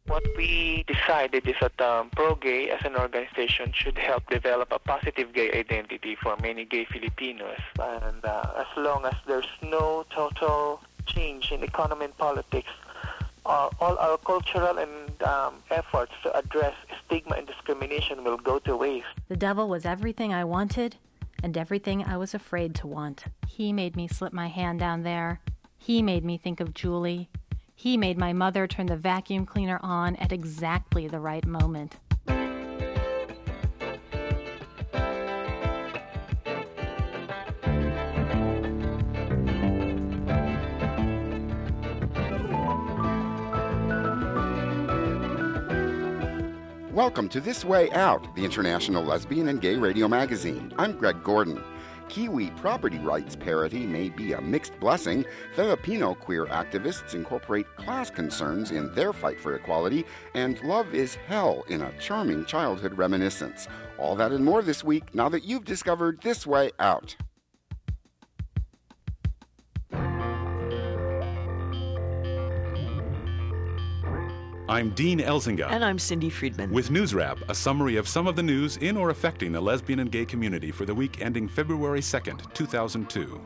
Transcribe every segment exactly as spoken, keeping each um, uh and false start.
What we decided is that um, Pro-Gay as an organization should help develop a positive gay identity for many gay Filipinos. And uh, as long as there's no total change in economy and politics, uh, all our cultural and um, efforts to address stigma and discrimination will go to waste. The devil was everything I wanted and everything I was afraid to want. He made me slip my hand down there. He made me think of Julie. He made my mother turn the vacuum cleaner on at exactly the right moment. Welcome to This Way Out, the international lesbian and gay radio magazine. I'm Greg Gordon. Kiwi property rights parity may be a mixed blessing. Filipino queer activists incorporate class concerns in their fight for equality, and love is hell in a charming childhood reminiscence. All that and more this week, now that you've discovered This Way Out. I'm Dean Elzinga. And I'm Cindy Friedman. With News Wrap, a summary of some of the news in or affecting the lesbian and gay community for the week ending February second, two thousand two.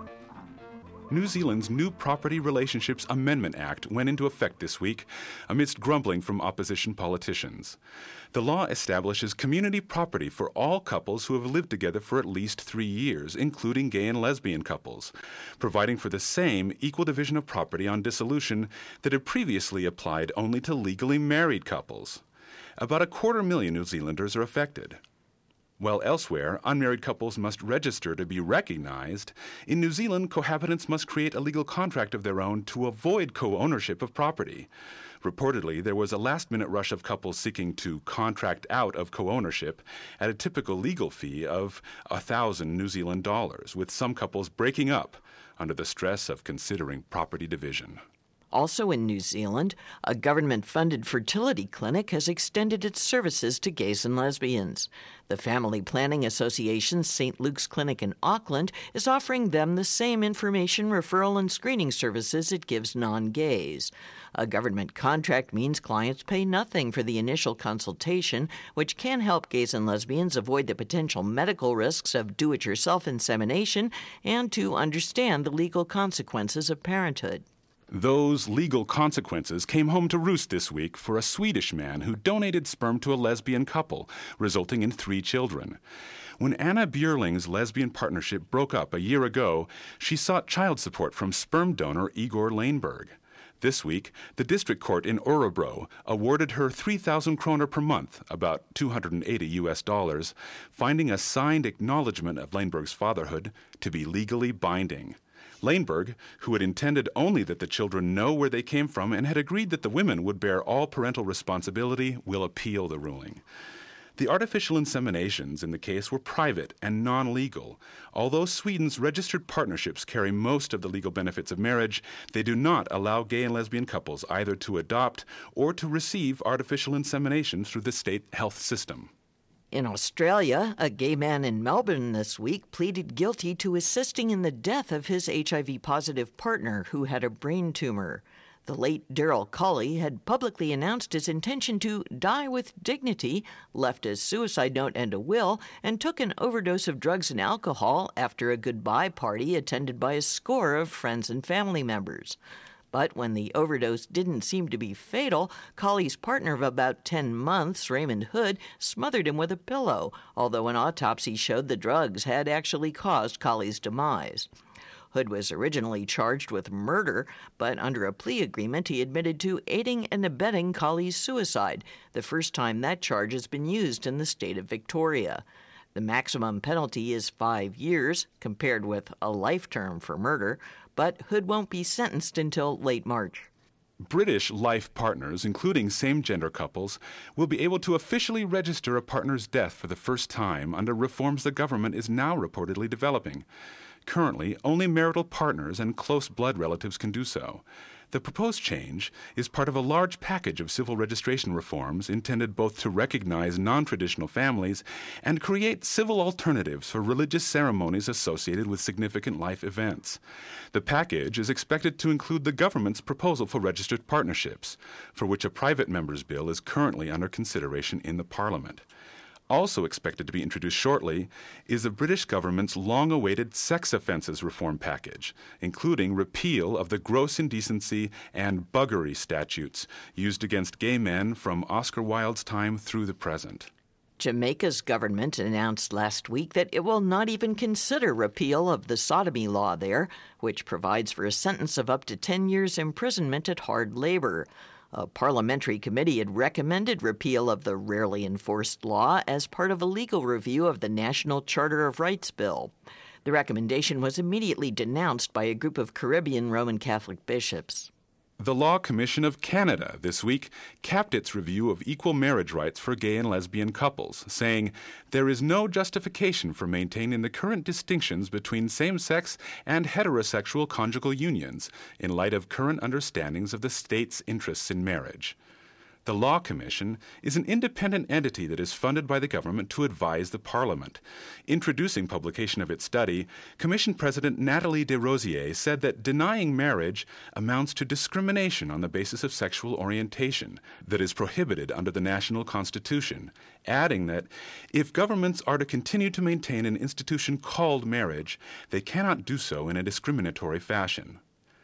New Zealand's new Property Relationships Amendment Act went into effect this week amidst grumbling from opposition politicians. The law establishes community property for all couples who have lived together for at least three years, including gay and lesbian couples, providing for the same equal division of property on dissolution that had previously applied only to legally married couples. About a quarter million New Zealanders are affected. While elsewhere, unmarried couples must register to be recognized, in New Zealand, cohabitants must create a legal contract of their own to avoid co-ownership of property. Reportedly, there was a last-minute rush of couples seeking to contract out of co-ownership at a typical legal fee of one thousand New Zealand dollars, with some couples breaking up under the stress of considering property division. Also in New Zealand, a government-funded fertility clinic has extended its services to gays and lesbians. The Family Planning Association's Saint Luke's Clinic in Auckland is offering them the same information, referral, and screening services it gives non-gays. A government contract means clients pay nothing for the initial consultation, which can help gays and lesbians avoid the potential medical risks of do-it-yourself insemination and to understand the legal consequences of parenthood. Those legal consequences came home to roost this week for a Swedish man who donated sperm to a lesbian couple, resulting in three children. When Anna Bjurling's lesbian partnership broke up a year ago, she sought child support from sperm donor Igor Laneberg. This week, the district court in Örebro awarded her three thousand kroner per month, about two hundred eighty U S dollars, finding a signed acknowledgement of Laneberg's fatherhood to be legally binding. Laneberg, who had intended only that the children know where they came from and had agreed that the women would bear all parental responsibility, will appeal the ruling. The artificial inseminations in the case were private and non-legal. Although Sweden's registered partnerships carry most of the legal benefits of marriage, they do not allow gay and lesbian couples either to adopt or to receive artificial insemination through the state health system. In Australia, a gay man in Melbourne this week pleaded guilty to assisting in the death of his H I V-positive partner who had a brain tumor. The late Daryl Colley had publicly announced his intention to die with dignity, left a suicide note and a will, and took an overdose of drugs and alcohol after a goodbye party attended by a score of friends and family members. But when the overdose didn't seem to be fatal, Colley's partner of about ten months, Raymond Hood, smothered him with a pillow, although an autopsy showed the drugs had actually caused Colley's demise. Hood was originally charged with murder, but under a plea agreement he admitted to aiding and abetting Colley's suicide, the first time that charge has been used in the state of Victoria. The maximum penalty is five years, compared with a life term for murder, but Hood won't be sentenced until late March. British life partners, including same-gender couples, will be able to officially register a partner's death for the first time under reforms the government is now reportedly developing. Currently, only marital partners and close blood relatives can do so. The proposed change is part of a large package of civil registration reforms intended both to recognize non-traditional families and create civil alternatives for religious ceremonies associated with significant life events. The package is expected to include the government's proposal for registered partnerships, for which a private member's bill is currently under consideration in the Parliament. Also expected to be introduced shortly is the British government's long-awaited sex offences reform package, including repeal of the gross indecency and buggery statutes used against gay men from Oscar Wilde's time through the present. Jamaica's government announced last week that it will not even consider repeal of the sodomy law there, which provides for a sentence of up to ten years imprisonment at hard labor. A parliamentary committee had recommended repeal of the rarely enforced law as part of a legal review of the National Charter of Rights Bill. The recommendation was immediately denounced by a group of Caribbean Roman Catholic bishops. The Law Commission of Canada this week capped its review of equal marriage rights for gay and lesbian couples, saying there is no justification for maintaining the current distinctions between same-sex and heterosexual conjugal unions in light of current understandings of the state's interests in marriage. The Law Commission is an independent entity that is funded by the government to advise the Parliament. Introducing publication of its study, Commission President Nathalie Desrosiers said that denying marriage amounts to discrimination on the basis of sexual orientation that is prohibited under the national constitution, adding that if governments are to continue to maintain an institution called marriage, they cannot do so in a discriminatory fashion.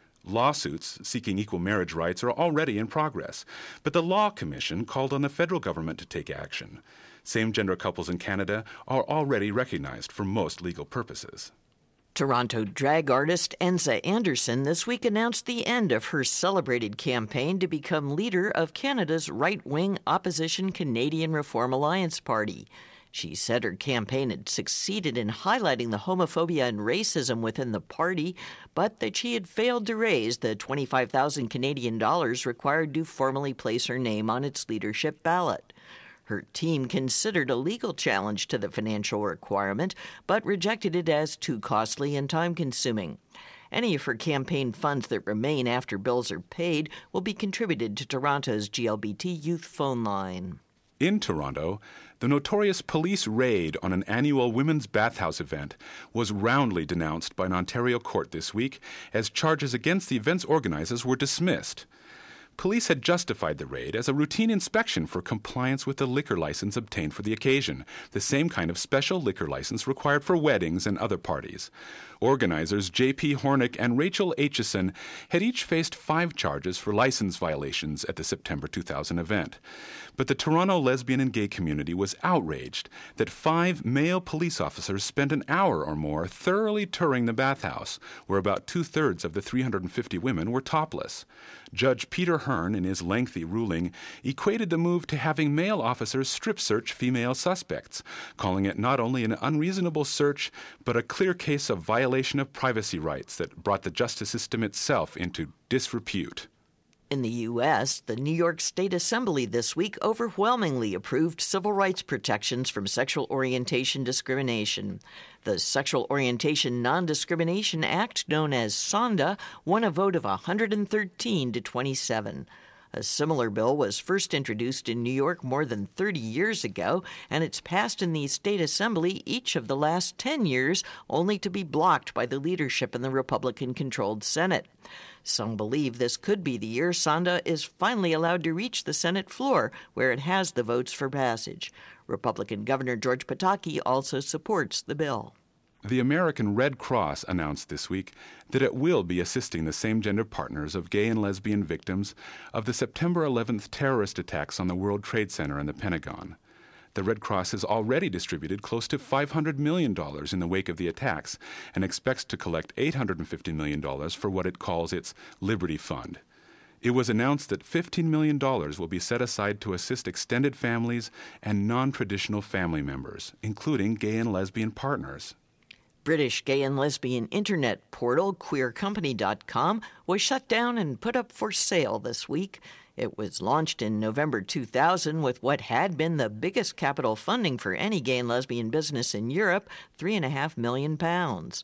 Lawsuits seeking equal marriage rights are already in progress, but the Law Commission called on the federal government to take action. Same-gender couples in Canada are already recognized for most legal purposes. Toronto drag artist Enza Anderson this week announced the end of her celebrated campaign to become leader of Canada's right-wing opposition Canadian Reform Alliance Party. She said her campaign had succeeded in highlighting the homophobia and racism within the party, but that she had failed to raise the twenty-five thousand Canadian dollars required to formally place her name on its leadership ballot. Her team considered a legal challenge to the financial requirement, but rejected it as too costly and time-consuming. Any of her campaign funds that remain after bills are paid will be contributed to Toronto's G L B T Youth Phone Line. In Toronto, the notorious police raid on an annual women's bathhouse event was roundly denounced by an Ontario court this week as charges against the event's organizers were dismissed. Police had justified the raid as a routine inspection for compliance with the liquor license obtained for the occasion, the same kind of special liquor license required for weddings and other parties. Organizers J P Hornick and Rachel Aitchison had each faced five charges for license violations at the September two thousand event. But the Toronto lesbian and gay community was outraged that five male police officers spent an hour or more thoroughly touring the bathhouse, where about two-thirds of the three hundred fifty women were topless. Judge Peter Hearn, in his lengthy ruling, equated the move to having male officers strip-search female suspects, calling it not only an unreasonable search, but a clear case of violation of privacy rights that brought the justice system itself into disrepute. In the U S, the New York State Assembly this week overwhelmingly approved civil rights protections from sexual orientation discrimination. The Sexual Orientation Non-Discrimination Act, known as SONDA, won a vote of one hundred thirteen to twenty-seven. A similar bill was first introduced in New York more than thirty years ago, and it's passed in the State Assembly each of the last ten years, only to be blocked by the leadership in the Republican-controlled Senate. Some believe this could be the year SONDA is finally allowed to reach the Senate floor, where it has the votes for passage. Republican Governor George Pataki also supports the bill. The American Red Cross announced this week that it will be assisting the same-gender partners of gay and lesbian victims of the September eleventh terrorist attacks on the World Trade Center and the Pentagon. The Red Cross has already distributed close to five hundred million dollars in the wake of the attacks and expects to collect eight hundred fifty million dollars for what it calls its Liberty Fund. It was announced that fifteen million dollars will be set aside to assist extended families and non-traditional family members, including gay and lesbian partners. British gay and lesbian internet portal queer company dot com was shut down and put up for sale this week. It was launched in November two thousand with what had been the biggest capital funding for any gay and lesbian business in Europe, three and a half million pounds.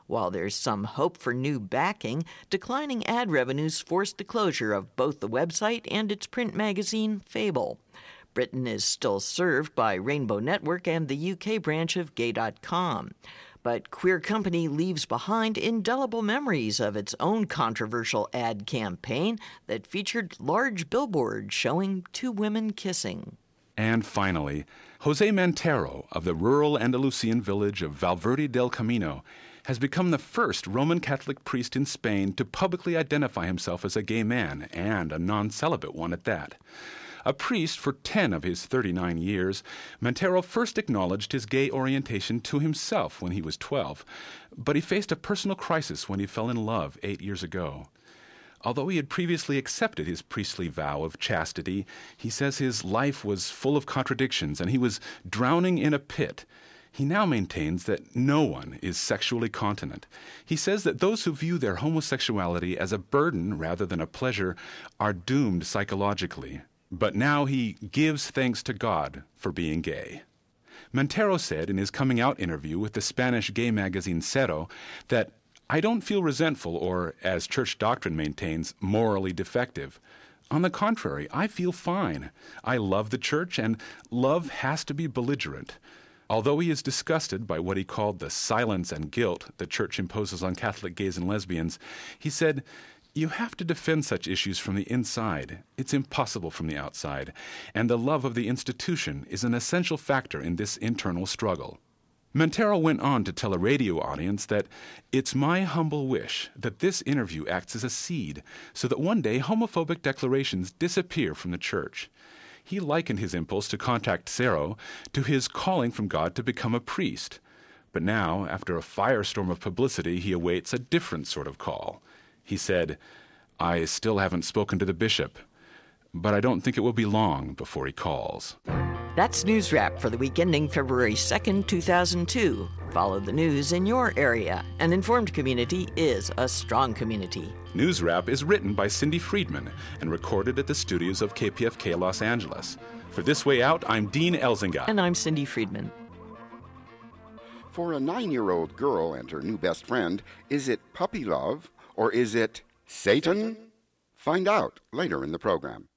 While there's some hope for new backing, declining ad revenues forced the closure of both the website and its print magazine, Fable. Britain is still served by Rainbow Network and the U K branch of gay dot com. But Queer Company leaves behind indelible memories of its own controversial ad campaign that featured large billboards showing two women kissing. And finally, Jose Montero of the rural Andalusian village of Valverde del Camino has become the first Roman Catholic priest in Spain to publicly identify himself as a gay man, and a non-celibate one at that. A priest for ten of his thirty-nine years, Montero first acknowledged his gay orientation to himself when he was twelve, but he faced a personal crisis when he fell in love eight years ago. Although he had previously accepted his priestly vow of chastity, he says his life was full of contradictions and he was drowning in a pit. He now maintains that no one is sexually continent. He says that those who view their homosexuality as a burden rather than a pleasure are doomed psychologically. But now he gives thanks to God for being gay. Montero said in his coming out interview with the Spanish gay magazine Cero that, "I don't feel resentful or, as church doctrine maintains, morally defective. On the contrary, I feel fine. I love the church, and love has to be belligerent." Although he is disgusted by what he called the silence and guilt the church imposes on Catholic gays and lesbians, he said, "You have to defend such issues from the inside. It's impossible from the outside. And the love of the institution is an essential factor in this internal struggle." Montero went on to tell a radio audience that it's my humble wish that this interview acts as a seed so that one day homophobic declarations disappear from the church. He likened his impulse to contact Cero to his calling from God to become a priest. But now, after a firestorm of publicity, he awaits a different sort of call. He said, "I still haven't spoken to the bishop, but I don't think it will be long before he calls." That's News Wrap for the week ending February second, two thousand two. Follow the news in your area. An informed community is a strong community. News Wrap is written by Cindy Friedman and recorded at the studios of K P F K Los Angeles. For This Way Out, I'm Dean Elzinga. And I'm Cindy Friedman. For a nine-year-old girl and her new best friend, is it puppy love or is it Satan? Find out later in the program.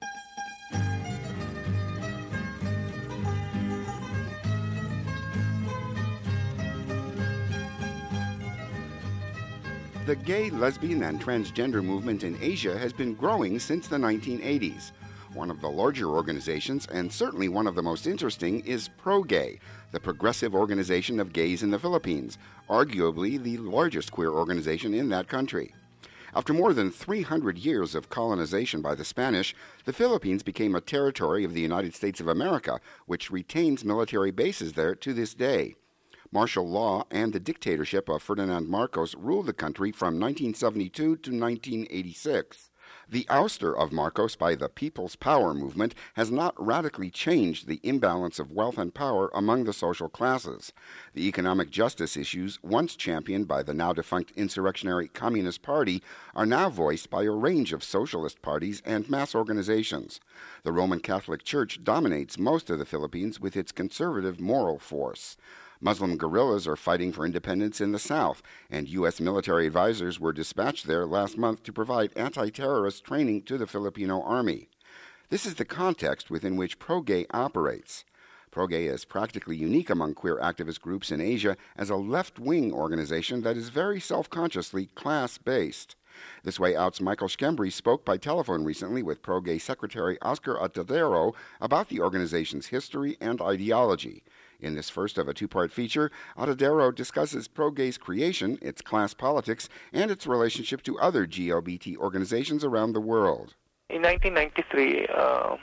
The gay, lesbian, and transgender movement in Asia has been growing since the nineteen eighties. One of the larger organizations, and certainly one of the most interesting, is ProGay, the progressive organization of gays in the Philippines, arguably the largest queer organization in that country. After more than three hundred years of colonization by the Spanish, the Philippines became a territory of the United States of America, which retains military bases there to this day. Martial law and the dictatorship of Ferdinand Marcos ruled the country from nineteen seventy-two to nineteen eighty-six. The ouster of Marcos by the People's Power movement has not radically changed the imbalance of wealth and power among the social classes. The economic justice issues, once championed by the now-defunct insurrectionary Communist Party, are now voiced by a range of socialist parties and mass organizations. The Roman Catholic Church dominates most of the Philippines with its conservative moral force. Muslim guerrillas are fighting for independence in the south, and U S military advisors were dispatched there last month to provide anti-terrorist training to the Filipino army. This is the context within which ProGay operates. ProGay is practically unique among queer activist groups in Asia as a left-wing organization that is very self-consciously class-based. This Way Out's Michael Schembri spoke by telephone recently with ProGay Secretary Oscar Atadero about the organization's history and ideology. In this first of a two-part feature, Atadero discusses ProGay's creation, its class politics, and its relationship to other G L B T organizations around the world. In nineteen ninety-three, uh,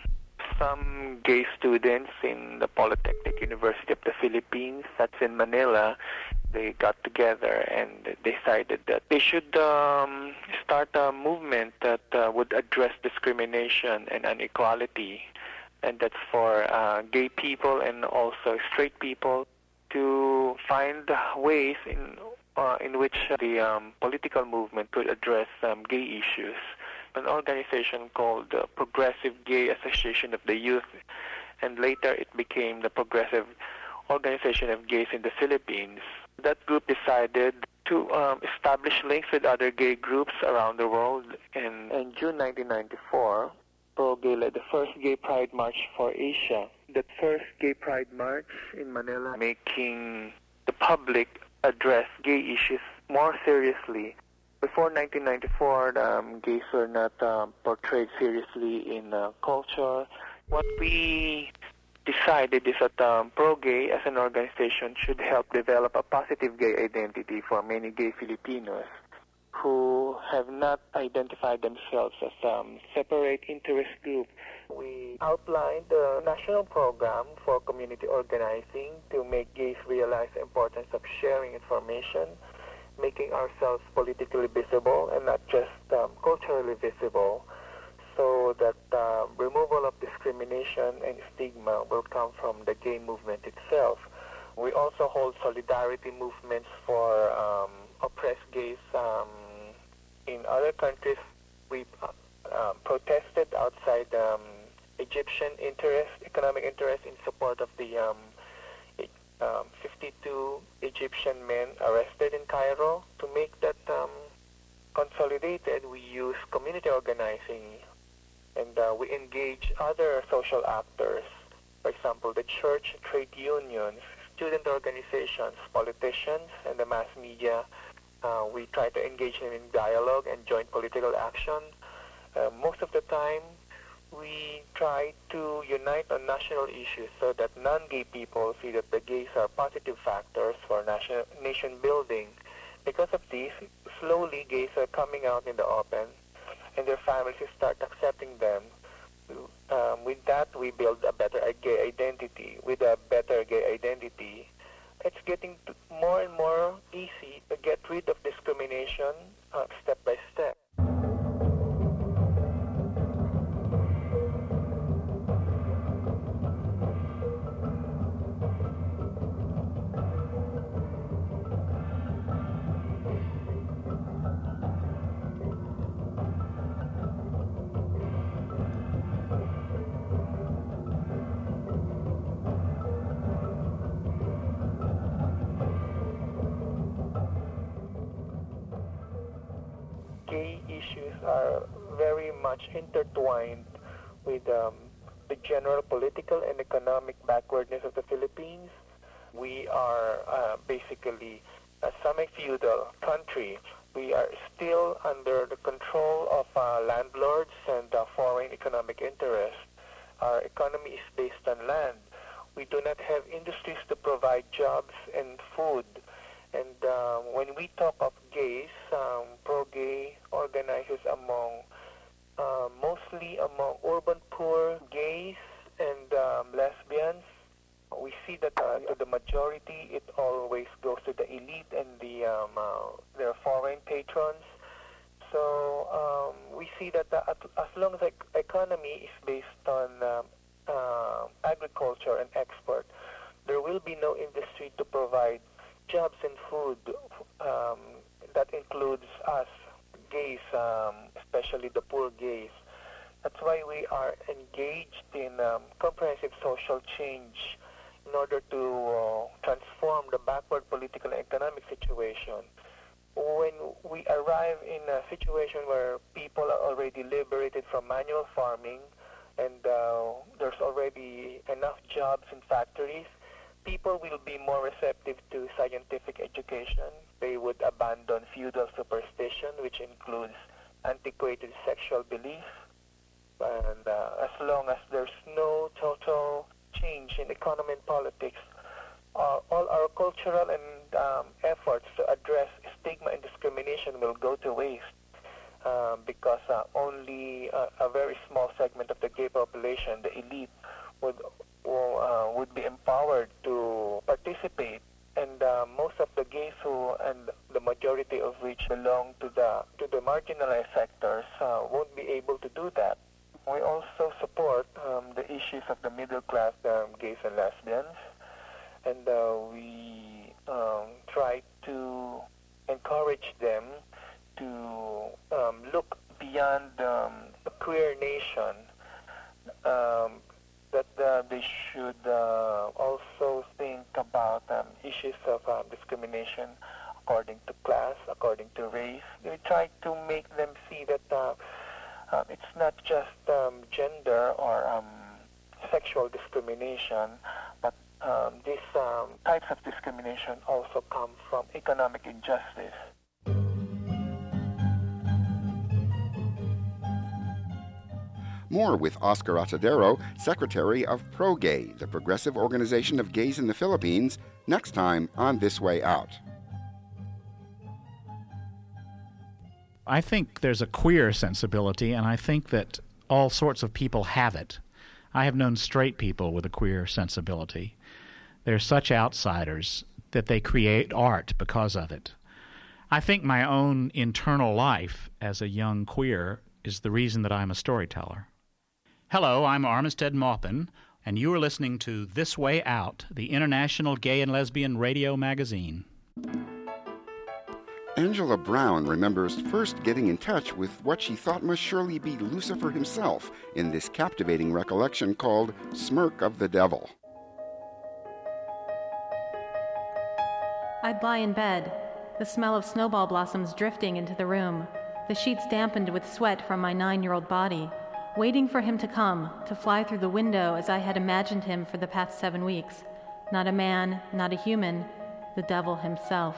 some gay students in the Polytechnic University of the Philippines, that's in Manila, they got together and decided that they should um, start a movement that uh, would address discrimination and inequality. And that's for uh, gay people and also straight people to find ways in uh, in which the um, political movement could address um, gay issues. An organization called the Progressive Gay Association of the Youth, and later it became the Progressive Organization of Gays in the Philippines. That group decided to um, establish links with other gay groups around the world. And in June nineteen ninety-four, Pro-Gay led the first Gay Pride March for Asia. That first Gay Pride March in Manila, making the public address gay issues more seriously. Before nineteen ninety-four, um, gays were not um, portrayed seriously in uh, culture. What we decided is that um, Pro-Gay as an organization should help develop a positive gay identity for many gay Filipinos who have not identified themselves as a um, separate interest group. We outlined a national program for community organizing to make gays realize the importance of sharing information, making ourselves politically visible and not just um, culturally visible, so that uh, removal of discrimination and stigma will come from the gay movement itself. We also hold solidarity movements for um, oppressed gays. Um, in other countries, we uh, uh, protested outside um, Egyptian interest, economic interest in support of the um, um, fifty-two Egyptian men arrested in Cairo. To make that um, consolidated, we use community organizing, and uh, we engage other social actors, for example, the church, trade unions, student organizations, politicians, and the mass media. Uh, we try to engage them in dialogue and joint political action. Uh, most of the time, we try to unite on national issues so that non-gay people see that the gays are positive factors for nation, nation building. Because of this, slowly gays are coming out in the open, and their families start accepting them. Um, with that, we build a better gay identity. With a better gay identity, it's getting more and more easy to get rid of discrimination uh, step by step. Gay issues are very much intertwined with um, the general political and economic backwardness of the Philippines. We are uh, basically a semi-feudal country. We are still under the control of uh, landlords and uh, foreign economic interests. Our economy is based on land. We do not have industries to provide jobs and food. And uh, when we talk of gays, um, pro-gay organizes among, uh, mostly among urban poor gays and um, lesbians. We see that uh, to the majority, it always goes to the elite and the um, uh, their foreign patrons. So um, we see that uh, as long as the economy is based on um, uh, agriculture and export, there will be no industry to provide jobs and food. Um, that includes us, gays, um, especially the poor gays. That's why we are engaged in um, comprehensive social change in order to uh, transform the backward political and economic situation. When we arrive in a situation where people are already liberated from manual farming and uh, there's already enough jobs in factories, people will be more receptive to scientific education. They would abandon feudal superstition, which includes antiquated sexual belief. And uh, as long as there's no total change in economy and politics, uh, all our cultural and um, efforts to address stigma and discrimination will go to waste um, because uh, only uh, a very small segment of the gay population, the elite, would Will, uh, would be empowered to participate, and uh, most of the gays who, and the majority of which belong to the to the marginalized sectors, uh, won't be able to do that. We also support um, the issues of the middle class um, gays and lesbians, and uh, we um, try to encourage them to um, look beyond um, a queer nation. Um, that uh, they should uh, also think about um, issues of um, discrimination according to class, according to race. We try to make them see that uh, uh, it's not just um, gender or um, sexual discrimination, but um, these um, types of discrimination also come from economic injustice. More with Oscar Atadero, Secretary of ProGay, the progressive organization of gays in the Philippines, next time on This Way Out. I think there's a queer sensibility, and I think that all sorts of people have it. I have known straight people with a queer sensibility. They're such outsiders that they create art because of it. I think my own internal life as a young queer is the reason that I'm a storyteller. Hello, I'm Armistead Maupin, and you are listening to This Way Out, the International Gay and Lesbian Radio Magazine. Angela Brown remembers first getting in touch with what she thought must surely be Lucifer himself in this captivating recollection called Smirk of the Devil. I'd lie in bed, the smell of snowball blossoms drifting into the room, the sheets dampened with sweat from my nine-year-old body, waiting for him to come, to fly through the window as I had imagined him for the past seven weeks. Not a man, not a human, the devil himself.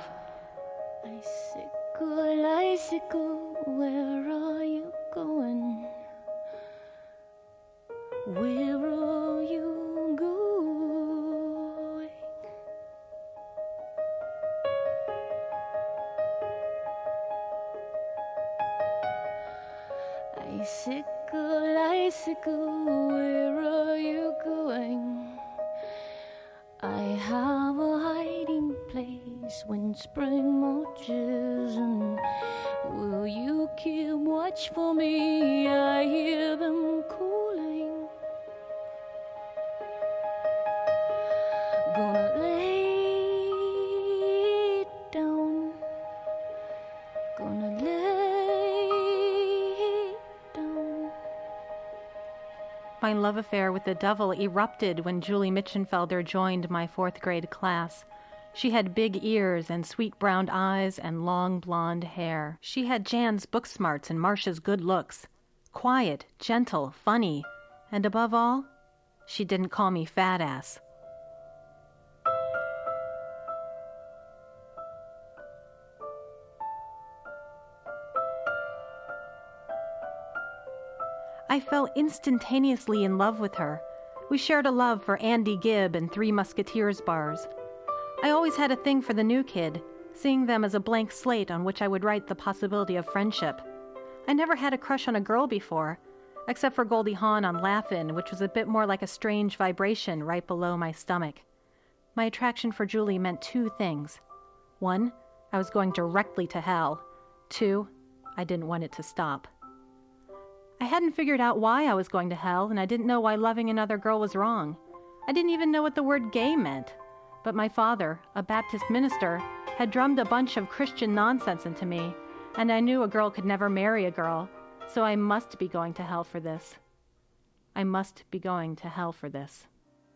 Icicle, icicle, where are you going? Where are you going? Icicle, icicle, where are you going? I have a hiding place when spring marches, and will you keep watch for me? I hear them calling. Gonna lay down, gonna lay down. My love affair with the devil erupted when Julie Mitchenfelder joined my fourth grade class. She had big ears and sweet brown eyes and long blonde hair. She had Jan's book smarts and Marcia's good looks. Quiet, gentle, funny, and above all, she didn't call me fat ass. I fell instantaneously in love with her. We shared a love for Andy Gibb and Three Musketeers bars. I always had a thing for the new kid, seeing them as a blank slate on which I would write the possibility of friendship. I never had a crush on a girl before, except for Goldie Hawn on Laugh-In, which was a bit more like a strange vibration right below my stomach. My attraction for Julie meant two things. One, I was going directly to hell. Two, I didn't want it to stop. I hadn't figured out why I was going to hell, and I didn't know why loving another girl was wrong. I didn't even know what the word gay meant. But my father, a Baptist minister, had drummed a bunch of Christian nonsense into me, and I knew a girl could never marry a girl, so I must be going to hell for this. I must be going to hell for this.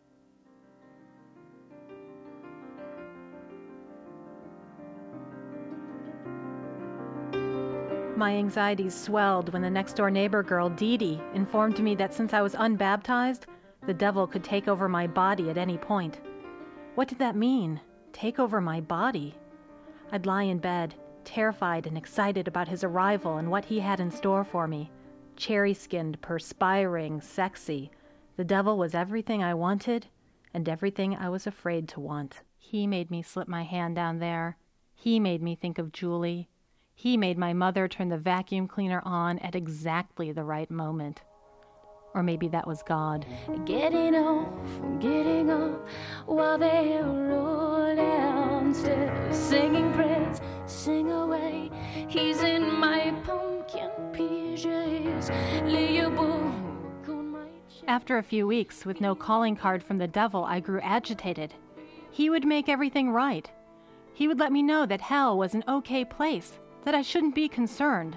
My anxieties swelled when the next-door neighbor girl, Dee Dee, informed me that since I was unbaptized, the devil could take over my body at any point. What did that mean? Take over my body? I'd lie in bed, terrified and excited about his arrival and what he had in store for me. Cherry-skinned, perspiring, sexy. The devil was everything I wanted and everything I was afraid to want. He made me slip my hand down there. He made me think of Julie. He made my mother turn the vacuum cleaner on at exactly the right moment. Or maybe that was God. Getting off, getting up while they're all downstairs singing prayers, sing away. He's in my pumpkin P Js. Lay your book on my chest. After a few weeks with no calling card from the devil, I grew agitated. He would make everything right. He would let me know that hell was an okay place, that I shouldn't be concerned.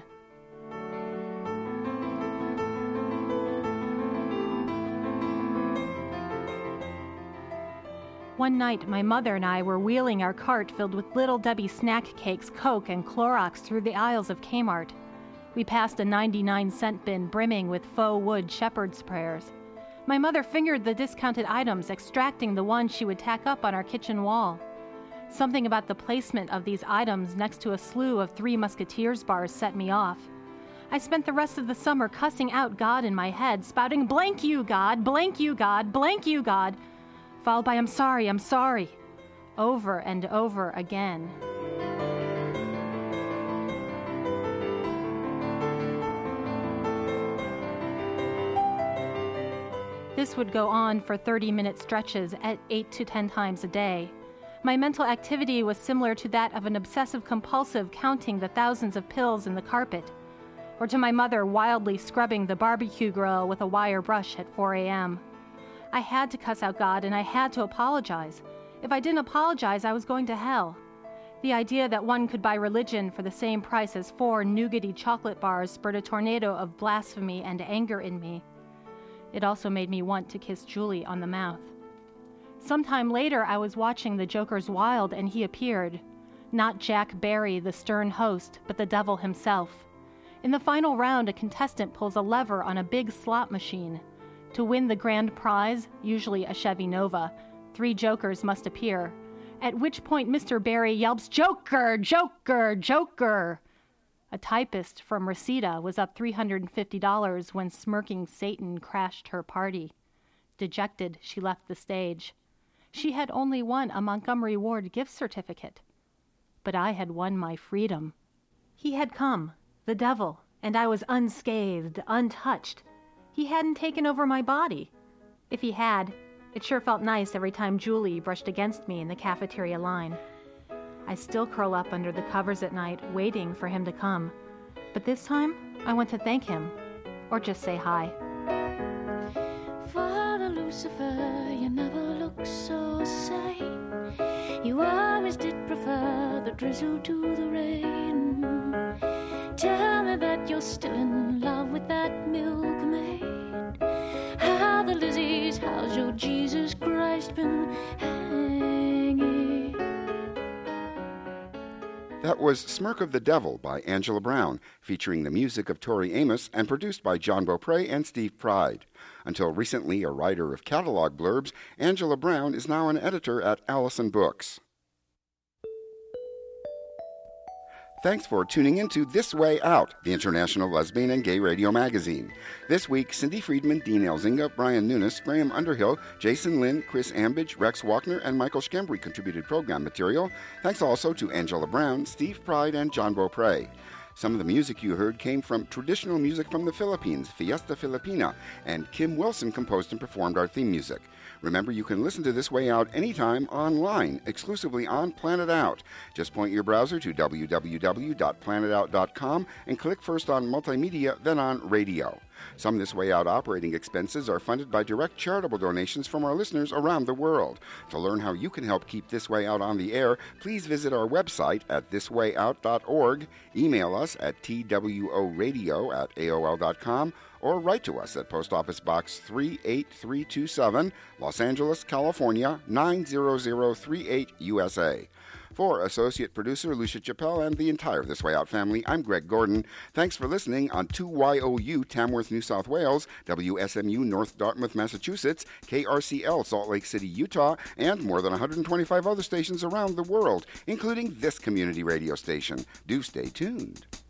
One night, my mother and I were wheeling our cart filled with Little Debbie snack cakes, Coke, and Clorox through the aisles of Kmart. We passed a ninety-nine cent bin brimming with faux wood shepherd's prayers. My mother fingered the discounted items, extracting the one she would tack up on our kitchen wall. Something about the placement of these items next to a slew of Three Musketeers bars set me off. I spent the rest of the summer cussing out God in my head, spouting, "Blank you, God! Blank you, God! Blank you, God!" followed by, "I'm sorry, I'm sorry," over and over again. This would go on for thirty-minute stretches at eight to ten times a day. My mental activity was similar to that of an obsessive-compulsive counting the thousands of pills in the carpet, or to my mother wildly scrubbing the barbecue grill with a wire brush at four a.m. I had to cuss out God, and I had to apologize. If I didn't apologize, I was going to hell. The idea that one could buy religion for the same price as four nougaty chocolate bars spurred a tornado of blasphemy and anger in me. It also made me want to kiss Julie on the mouth. Sometime later, I was watching The Joker's Wild, and he appeared. Not Jack Barry, the stern host, but the devil himself. In the final round, a contestant pulls a lever on a big slot machine. To win the grand prize, usually a Chevy Nova, three jokers must appear, at which point Mister Barry yelps, "Joker! Joker! Joker!" A typist from Reseda was up three hundred fifty dollars when smirking Satan crashed her party. Dejected, she left the stage. She had only won a Montgomery Ward gift certificate. But I had won my freedom. He had come, the devil, and I was unscathed, untouched. He hadn't taken over my body. If he had, it sure felt nice every time Julie brushed against me in the cafeteria line. I still curl up under the covers at night, waiting for him to come. But this time, I want to thank him, or just say hi. Father Lucifer, you never look so sane. You always did prefer the drizzle to the rain. Tell me that you're still in love with that milkmaid. How the Lizzies, how's your Jesus Christ been hanging? That was Smirk of the Devil by Angela Brown, featuring the music of Tori Amos and produced by John Beaupre and Steve Pride. Until recently a writer of catalog blurbs, Angela Brown is now an editor at Allison Books. Thanks for tuning in to This Way Out, the International Lesbian and Gay Radio Magazine. This week, Cindy Friedman, Dean Elzinga, Brian Nunes, Graham Underhill, Jason Lynn, Chris Ambidge, Rex Walkner, and Michael Schembri contributed program material. Thanks also to Angela Brown, Steve Pride, and John Beaupre. Some of the music you heard came from traditional music from the Philippines, Fiesta Filipina, and Kim Wilson composed and performed our theme music. Remember, you can listen to This Way Out anytime online, exclusively on Planet Out. Just point your browser to w w w dot planet out dot com and click first on Multimedia, then on Radio. Some This Way Out operating expenses are funded by direct charitable donations from our listeners around the world. To learn how you can help keep This Way Out on the air, please visit our website at this way out dot org, email us at t w o radio at a o l dot com, or write to us at Post Office Box three eight three two seven, Los Angeles, California, nine zero zero three eight, U S A. For Associate Producer Lucia Chappelle and the entire This Way Out family, I'm Greg Gordon. Thanks for listening on two Y O U Tamworth, New South Wales, W S M U North Dartmouth, Massachusetts, K R C L Salt Lake City, Utah, and more than one hundred twenty-five other stations around the world, including this community radio station. Do stay tuned.